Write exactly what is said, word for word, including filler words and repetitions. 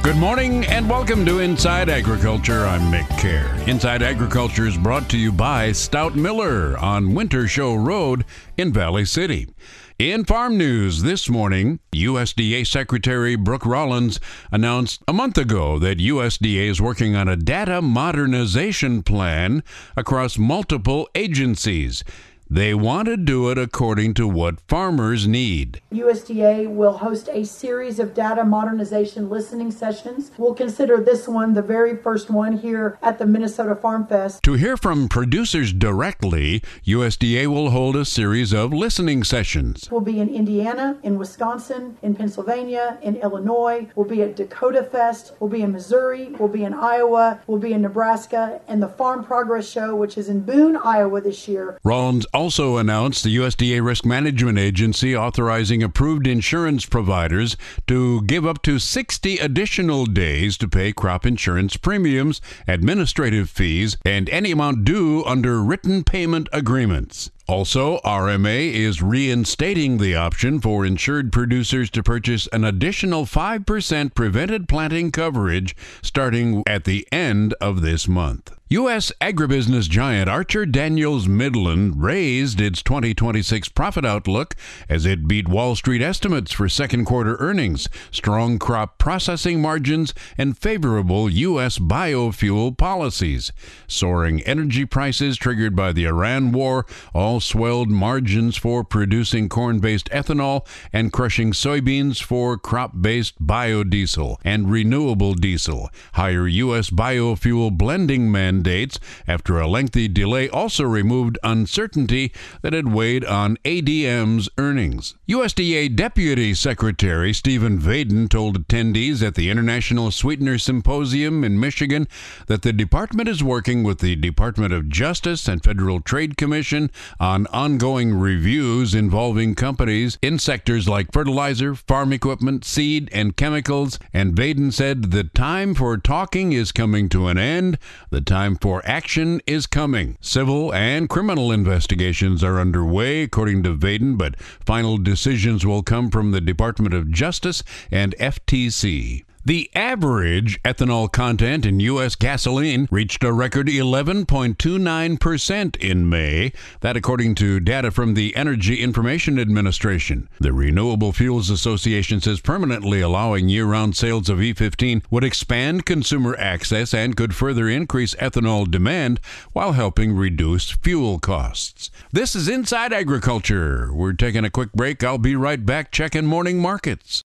Good morning and welcome to Inside Agriculture. I'm Mick Kerr. Inside Agriculture is brought to you by Stout Miller on Winter Show Road in Valley City. In farm news this morning, U S D A Secretary Brooke Rollins announced a month ago that U S D A is working on a data modernization plan across multiple agencies. They want to do it according to what farmers need. U S D A will host a series of data modernization listening sessions. We'll consider this one the very first one here at the Minnesota Farm Fest. To hear from producers directly, U S D A will hold a series of listening sessions. We'll be in Indiana, in Wisconsin, in Pennsylvania, in Illinois. We'll be at Dakota Fest. We'll be in Missouri. We'll be in Iowa. We'll be in Nebraska. And the Farm Progress Show, which is in Boone, Iowa this year. Rollins also announced the U S D A Risk Management Agency authorizing approved insurance providers to give up to sixty additional days to pay crop insurance premiums, administrative fees, and any amount due under written payment agreements. Also, R M A is reinstating the option for insured producers to purchase an additional five percent prevented planting coverage starting at the end of this month. U S agribusiness giant Archer Daniels Midland raised its twenty twenty-six profit outlook as it beat Wall Street estimates for second quarter earnings, strong crop processing margins, and favorable U S biofuel policies. Soaring energy prices triggered by the Iran war all swelled margins for producing corn-based ethanol and crushing soybeans for crop-based biodiesel and renewable diesel. Higher U S biofuel blending mandates after a lengthy delay also removed uncertainty that had weighed on A D M's earnings. U S D A Deputy Secretary Stephen Vaden told attendees at the International Sweetener Symposium in Michigan that the department is working with the Department of Justice and Federal Trade Commission on ongoing reviews involving companies in sectors like fertilizer, farm equipment, seed, and chemicals, and Vaden said the time for talking is coming to an end. The time for action is coming. Civil and criminal investigations are underway, according to Vaden, but final decisions will come from the Department of Justice and F T C. The average ethanol content in U S gasoline reached a record eleven point two nine percent in May. That according to data from the Energy Information Administration. The Renewable Fuels Association says permanently allowing year-round sales of E fifteen would expand consumer access and could further increase ethanol demand while helping reduce fuel costs. This is Inside Agriculture. We're taking a quick break. I'll be right back checking morning markets.